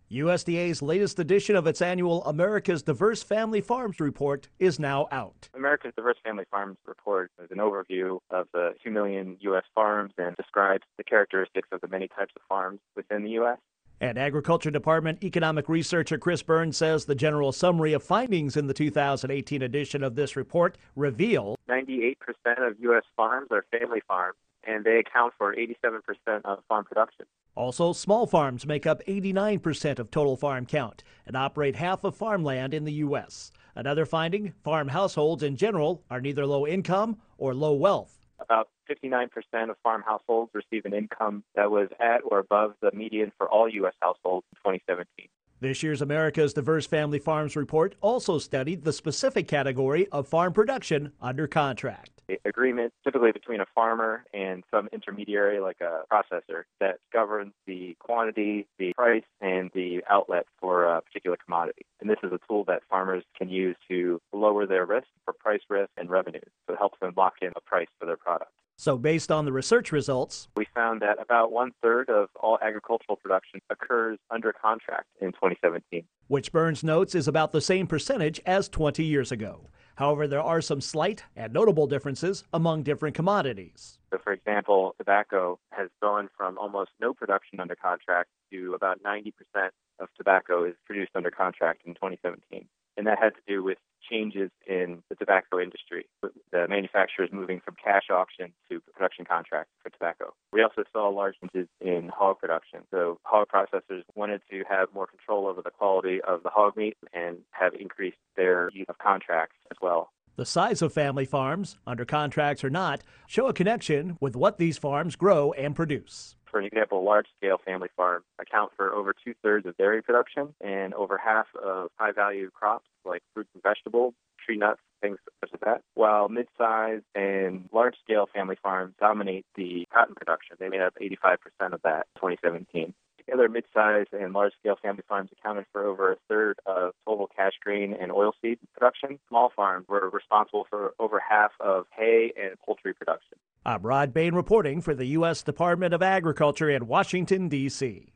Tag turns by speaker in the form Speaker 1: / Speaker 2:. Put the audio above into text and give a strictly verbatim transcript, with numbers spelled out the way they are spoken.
Speaker 1: U S D A's latest edition of its annual America's Diverse Family Farms Report is now out.
Speaker 2: America's Diverse Family Farms Report is an overview of the two million U S farms and describes the characteristics of the many types of farms within the U S.
Speaker 1: And Agriculture Department economic researcher Chris Burns says the general summary of findings in the two thousand eighteen edition of this report reveal
Speaker 2: ninety-eight percent of U S farms are family farms, and they account for eighty-seven percent of farm production.
Speaker 1: Also, small farms make up eighty-nine percent of total farm count and operate half of farmland in the U S. Another finding, farm households in general are neither low income or low wealth.
Speaker 2: About fifty-nine percent of farm households receive an income that was at or above the median for all U S households in twenty seventeen.
Speaker 1: This year's America's Diverse Family Farms Report also studied the specific category of farm production under contract.
Speaker 2: The agreement typically between a farmer and some intermediary like a processor that governs the quantity, the price, and the outlet for a particular commodity. And this is a tool that farmers can use to lower their risk for price risk and revenue. So it helps them lock in a price for their product.
Speaker 1: So based on the research results,
Speaker 2: we found that about one-third of all agricultural production occurs under contract in twenty seventeen.
Speaker 1: Which Burns notes is about the same percentage as twenty years ago. However, there are some slight and notable differences among different commodities.
Speaker 2: So, for example, tobacco has gone from almost no production under contract to about ninety percent of tobacco is produced under contract in twenty seventeen. And that had to do with changes in the tobacco industry, with the manufacturers moving from cash auction to production contract for tobacco. We also saw large changes in hog production. So hog processors wanted to have more control over the quality of the hog meat and have increased their use of contracts as well.
Speaker 1: The size of family farms, under contracts or not, show a connection with what these farms grow and produce.
Speaker 2: For example, large-scale family farms account for over two-thirds of dairy production and over half of high-value crops like fruits and vegetables, tree nuts, things such as that, while mid-size and large-scale family farms dominate the cotton production. They made up eighty-five percent of that in twenty seventeen. Together, mid-size and large-scale family farms accounted for over a third of total cash grain and oilseed production. Small farms were responsible for over half of hay and poultry production.
Speaker 1: I'm Rod Bain reporting for the U S Department of Agriculture in Washington, D C